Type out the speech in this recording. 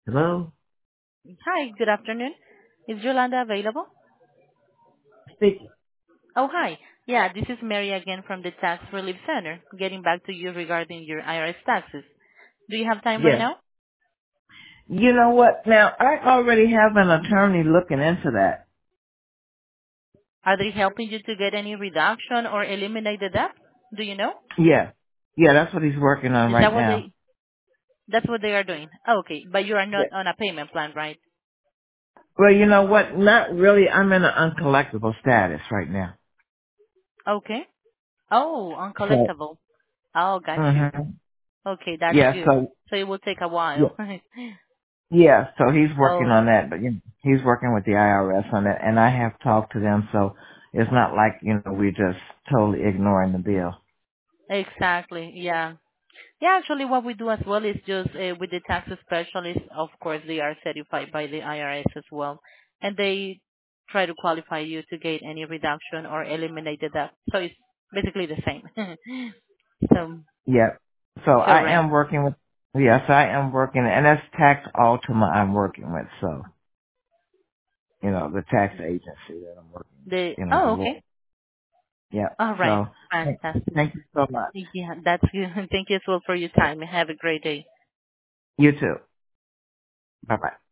Hello? Hi, good afternoon. Is Yolanda available? Speaking. Oh, hi. Yeah, this is Mary again from the Tax Relief Center, getting back to you regarding your IRS taxes. Do you have time right Yes. now? You know what? Now, I already have an attorney looking into that. Are they helping you to get any reduction or eliminate the debt? Do you know? Yeah. Yeah, that's what he's working on Is right that what now. that's what they are doing? Oh, okay, but you are Yeah. not on a payment plan, right? Well, you know what? Not really. I'm in an uncollectible status right now. Okay. Oh, So, uncollectible. Oh, got you. hmm Okay, that's yeah, good. so, So it will take a yeah. while. Yeah, so he's working Oh, on that, but he's working with the IRS on it, and I have talked to them, so it's not like, we're just totally ignoring the bill. exactly. Yeah. Yeah, actually what we do as well is just with the tax specialists, of course, they are certified by the IRS as well, and they try to qualify you to get any reduction or eliminate the debt. So it's basically the same. So, Yeah. So I correct. am working with, yes, I am working, and that's Tax Ultima I'm working with. So, the tax agency that I'm working The with, the Oh, law. okay. Yeah. All right. So, thank Fantastic. thank you so much. Yeah, that's good. Thank you as well for your time. Have a great day. You too. Bye bye.